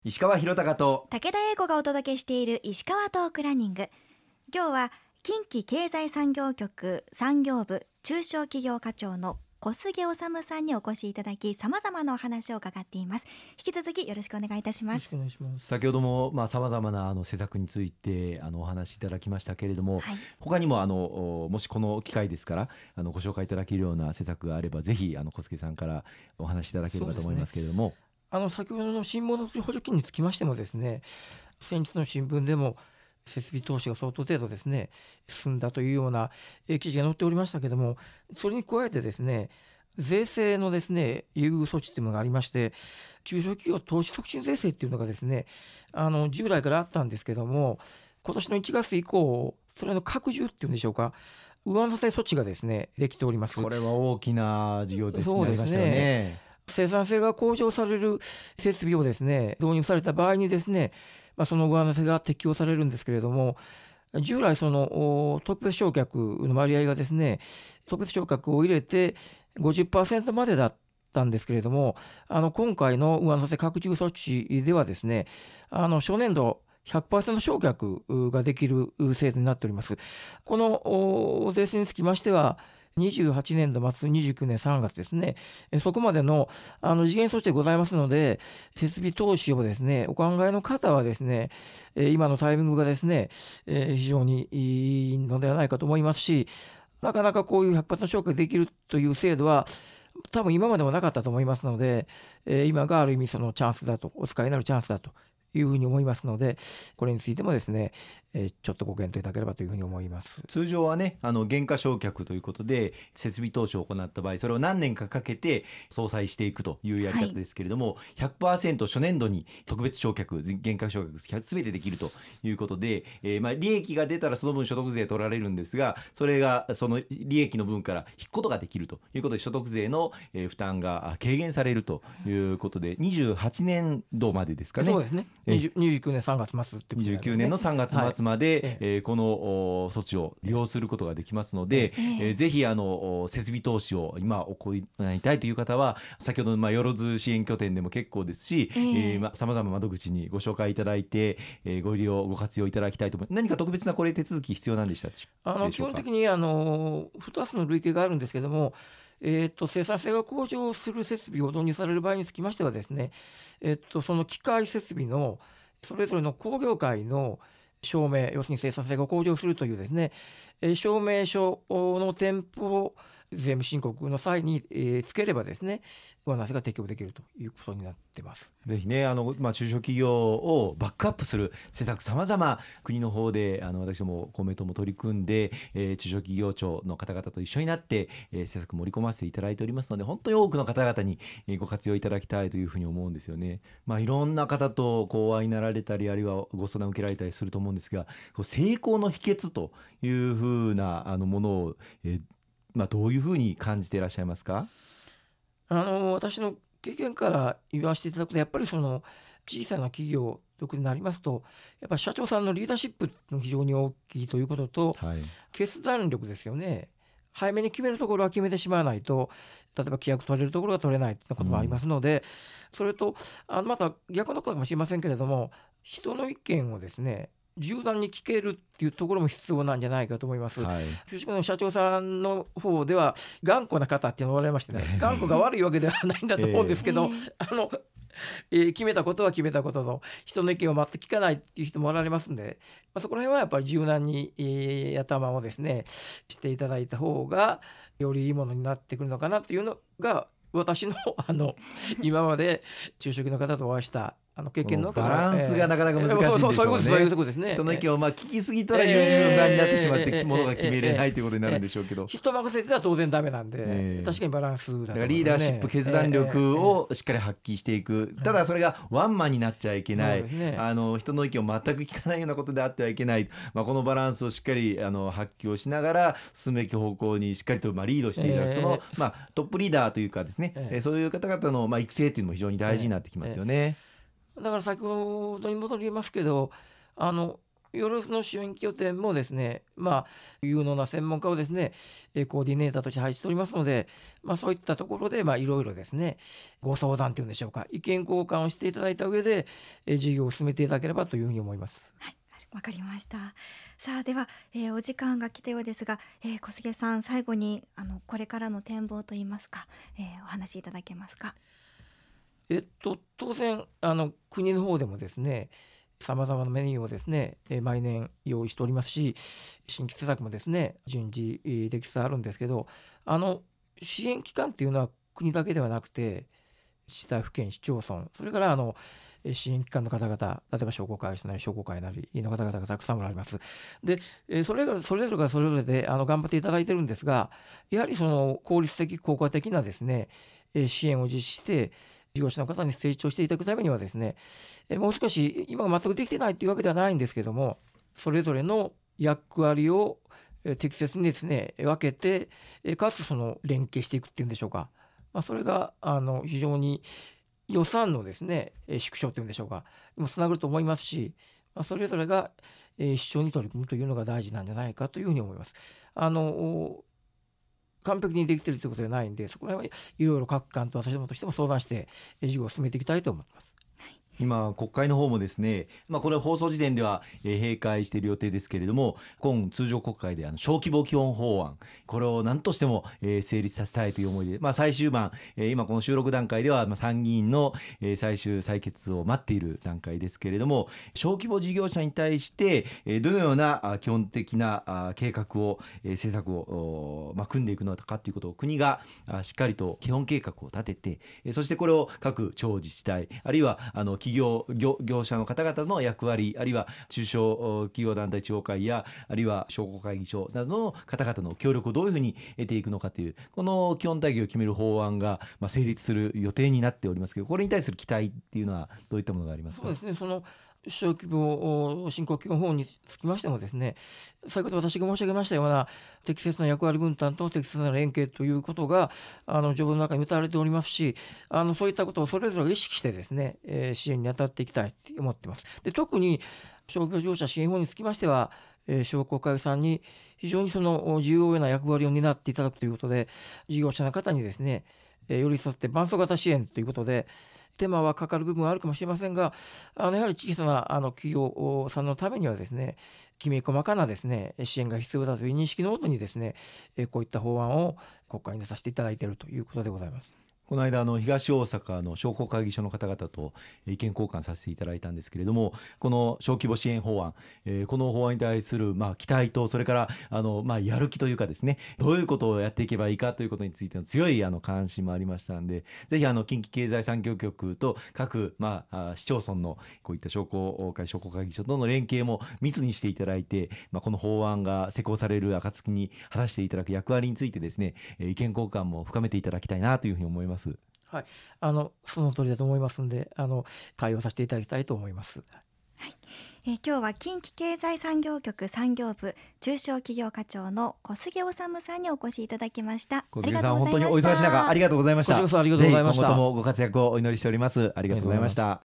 石川博隆と武田英子がお届けしている石川トークランニング。今日は近畿経済産業局産業部中小企業課長の小菅治さんにお越しいただき、さまざまなお話を伺っています。引き続きよろしくお願いいたします。 先ほどもさまざまな施策についてお話しいただきましたけれども、はい、他にももしこの機会ですからご紹介いただけるような施策があればぜひ小菅さんからお話しいただければと思いますけれども、 先ほどの新物補助金につきましてもですね、先日の新聞でも設備投資が相当程度ですね進んだというような記事が載っておりましたけれども、それに加えてですね税制のですね優遇措置というのがありまして、中小企業投資促進税制というのがですね従来からあったんですけども、今年の1月以降それの拡充っていうんでしょうか、上乗せ措置がですねできております。 これは大きな事業ですね。 そうですね、生産性が向上される設備をですね導入された場合にですね、その上乗せが適用されるんですけれども、従来その特別償却の割合がですね特別償却を入れて 50% までだったんですけれども、今回の上乗せ拡充措置ではですね初年度100% 償却ができる制度になっております。この税制につきましては28年度末29年3月ですね、そこまでの時限措置でございますので、設備投資をですねお考えの方はですね今のタイミングがですね非常にいいのではないかと思いますし、なかなかこういう 100% 償却できるという制度は多分今までもなかったと思いますので、今がある意味そのチャンスだと、お使いになるチャンスだというふうに思いますので、これについてもですね、ちょっとご検討いただければというふうに思います。 通常はね減価償却ということで設備投資を行った場合、それを何年かかけて相殺していくというやり方ですけれども、はい、100% 初年度に特別償却減価償却全てできるということで、利益が出たらその分所得税取られるんですが、それがその利益の分から引くことができるということで所得税の負担が軽減されるということで、28年度までですかね。 そうですね、29年3月末ってことですね。 29年の3月末まで、この措置を利用することができますので、ぜひ設備投資を今行いたいという方は先ほどのよろず支援拠点でも結構ですし、さまざま窓口にご紹介いただいて、ご利用ご活用いただきたいと思います。何か特別なこれ手続き必要なんでしたでしょうか。 基本的に2つの類型があるんですけども、生産性が向上する設備を導入される場合につきましてはですね、その機械設備のそれぞれの工業界の証明、要するに生産性が向上するというですね、証明書の添付を税務申告の際に、つければですね上乗せが適用できるということになっています。 ぜひね中小企業をバックアップする施策さまざま国の方で私ども公明党も取り組んで、中小企業庁の方々と一緒になって、施策盛り込ませていただいておりますので、本当に多くの方々にご活用いただきたいというふうに思うんですよね。いろんな方とお会いになられたり、あるいはご相談を受けられたりすると思うんですが、成功の秘訣というふうなものを、どういうふうに感じていらっしゃいますか。 私の経験から言わせていただくと、やっぱりその小さな企業となりますと、やっぱり社長さんのリーダーシップが非常に大きいということと、決断力ですよね。早めに決めるところは決めてしまわないと、例えば規約取れるところが取れないということもありますので、それとまた逆のことかもしれませんけれども、人の意見をですね柔軟に聞けるっていうところも必要なんじゃないかと思います。中小の社長さんの方では頑固な方っていうのがおられましてね、頑固が悪いわけではないんだと思うんですけど、決めたことは決めたことと人の意見を全く聞かないっていう人もおられますんで、そこら辺はやっぱり柔軟に、頭をですねしていただいた方がよりいいものになってくるのかなというのが私の今まで中小企業の方とお会いした経験のバランスがなかなか難しいんでしょうね。 そういうことですね。 人の意見を聞きすぎたら優柔不断になってしまってものが決めれないということになるんでしょうけど、 人任せては当然ダメなんで、確かにバランスだと思いますね。 リーダーシップ決断力をしっかり発揮していく、ただそれがワンマンになっちゃいけない、人の意見を全く聞かないようなことであってはいけない、このバランスをしっかり発揮をしながら進むべき方向にしっかりとリードしていただく、そのトップリーダーというかですね、そういう方々の育成というのも非常に大事になってきますよね。 だから先ほどに戻りますけど、 夜の支援拠点もですね、有能な専門家をですね、コーディネーターとして配置しておりますので、そういったところでいろいろですね、ご相談というんでしょうか、意見交換をしていただいた上で、事業を進めていただければというふうに思います。 はい、わかりました。さあでは、お時間が来たようですが、小菅さん、最後にこれからの展望といいますか、お話しいただけますか。 当然国の方でもですね、さまざまなメニューをですね、毎年用意しておりますし、新規施策もですね順次できつつあるんですけど、支援機関っていうのは国だけではなくて、自治体、府県、市町村、それから支援機関の方々、例えば商工会なり商工会なりの方々がたくさんおられます。で、それぞれがそれぞれで頑張っていただいてるんですが、やはりその効率的効果的なですね、支援を実施して事業者の方に成長していただくためにはですね、もう少し今が全くできてないというわけではないんですけども、それぞれの役割を適切にですね分けて、かつその連携していくっていうんでしょうか、それが非常に予算のですね縮小というんでしょうかにもつながると思いますし、それぞれが一緒に取り組むというのが大事なんじゃないかというふうに思います。完璧にできているということではないんで、そこら辺はいろいろ各官と私どもとしても相談して事業を進めていきたいと思っています。 今国会の方もですね、これ放送時点では閉会している予定ですけれども、今通常国会で小規模基本法案、これを何としても成立させたいという思いで、最終盤、今この収録段階では参議院の最終採決を待っている段階ですけれども、小規模事業者に対してどのような基本的な計画を政策を組んでいくのかということを国がしっかりと基本計画を立てて、そしてこれを各地方自治体、あるいは業者の方々の役割、あるいは中小企業団体地方会や、あるいは商工会議所などの方々の協力をどういうふうに得ていくのかという、この基本体系を決める法案が成立する予定になっておりますけど、これに対する期待っていうのはどういったものがありますか。 そうですね、その小規模振興基本法案につきましてもですね、先ほど私が申し上げましたような適切な役割分担と適切な連携ということが条文の中に謳われておりますし、そういったことをそれぞれが意識してですね、支援に当たっていきたいと思っています。で、特に小規模事業者支援法につきましては、商工会さんに非常にその重要な役割を担っていただくということで、事業者の方にですね、寄り添って伴走型支援ということで、手間はかかる部分はあるかもしれませんが、やはり小さな企業さんのためにはですね、きめ細かなですね支援が必要だという認識のもとにですね、こういった法案を国会に出させていただいているということでございます。 この間東大阪の商工会議所の方々と意見交換させていただいたんですけれども、この小規模支援法案、この法案に対する期待と、それからやる気というかですね、どういうことをやっていけばいいかということについての強い関心もありましたので、ぜひ近畿経済産業局と各市町村のこういった商工会議所との連携も密にしていただいて、この法案が施行される暁に果たしていただく役割についてですね、意見交換も深めていただきたいなというふうに思います。 はい、その通りだと思いますので、対応させていただきたいと思います。 はい、今日は近畿経済産業局産業部中小企業課長の小菅治さんにお越しいただきました。 小菅さん、本当にお忙しい中ありがとうございました。 こちらこそありがとうございました。 ぜひ今後ともご活躍をお祈りしております。ありがとうございました。